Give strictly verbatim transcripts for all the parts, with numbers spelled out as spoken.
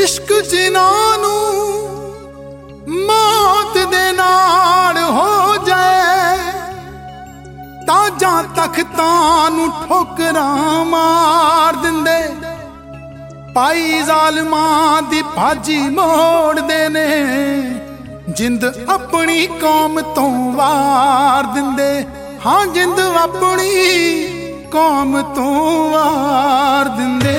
इश्क जिन्हां नूं मौत दे नाल हो जाए ताजां तख्तां नूं ठोकरां मार दिंदे। पाई जालमां दी भाजी मोड़दे ने जिंद अपनी कौम तो वार दिंदे। हाँ जिंद अपनी कौम तो वार दिंदे।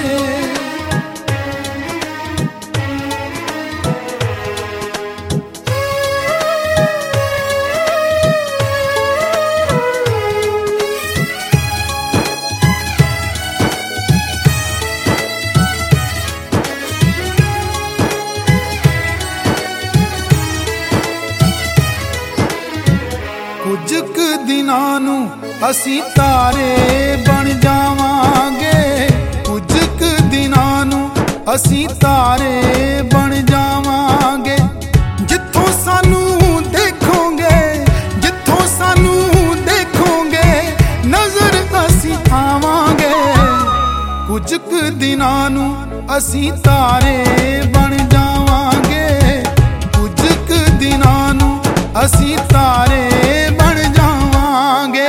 कुछ क दिनां नूं असीं तारे बन जावांगे। कुछ क दिनां नूं असीं तारे बन जावांगे। जिथों सानू देखोगे जिथों सानू देखोगे नजर असीं आवांगे। कुछ क दिनां नूं असीं तारे बन जावांगे। कुछ क दिनां नूं असीं तारे बन जावांगे।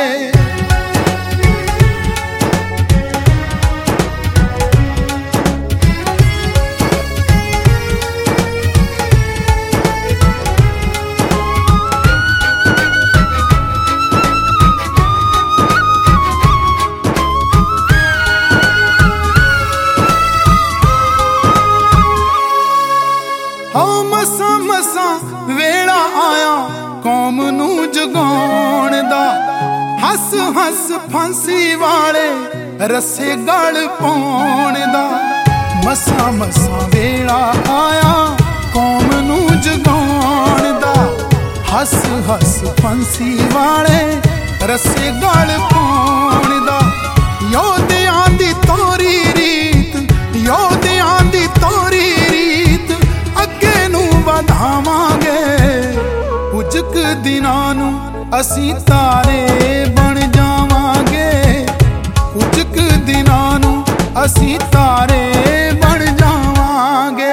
हाँ मसा मसा वेला आया कौम नूं जगाउण दा। हस हस फांसी वाले रस्से गल पाउण दा। मसा मसा वेला आया कौम नूं जगाउण दा। हस हस फांसी वाले रस्से गल पाउण दा। योधियां दी तोरी रीत योधियां दी तोरी रीत अगे नूं वधावांगे। कुछ क दिनां नूं असीं तारे बन जावांगे। कुछ क दिनां नूं असीं तारे बन जावांगे।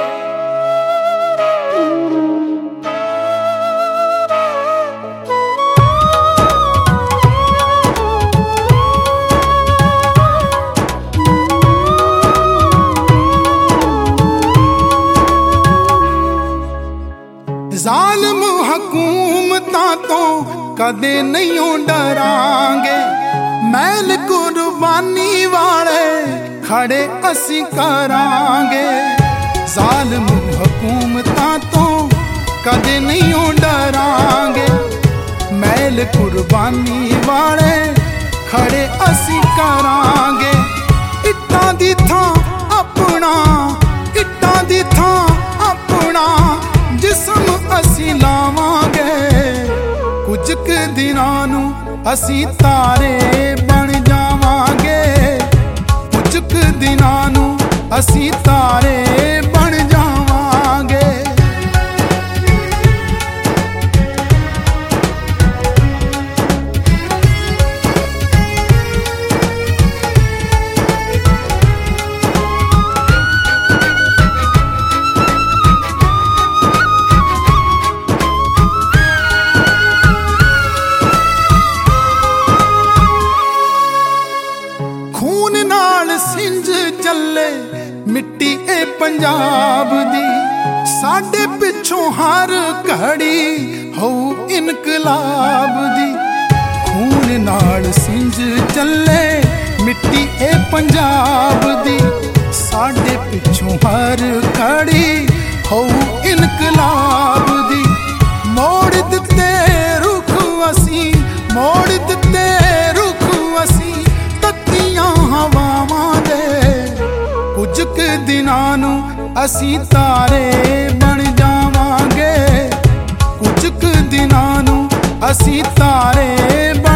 जालिम हकूमतां तो कदे नहीं डरांगे। मैल कुर्बानी वाले खड़े असीं करांगे। जालिम हकूमतां तो कदे नहीं डरांगे। मैल कुर्बानी वाले खड़े असीं करांगे। इट्टां दी थां अपना इट्टां दी थां अपना जिस्म असीं लावांगे। कुछ क दिनां नूं असीं तारे बन जावांगे। कुछ क दिनां नूं असीं तारे बन जावांगे। सिंज चले मिट्टी ए पंजाब दी। साडे पिछों हर घड़ी हो इनकलाब दी। खून नाल सिंज चले मिट्टी ए पंजाब दी। साडे पिछों हर घड़ी हो इनकलाब दी। मोड़ दिते रुख असीं मोड़ दिते रुख असीं तत्तियां हवावां दे। कुछ क दिनां नूं असीं तारे बन जावांगे। कुछ क दिनां नूं असीं तारे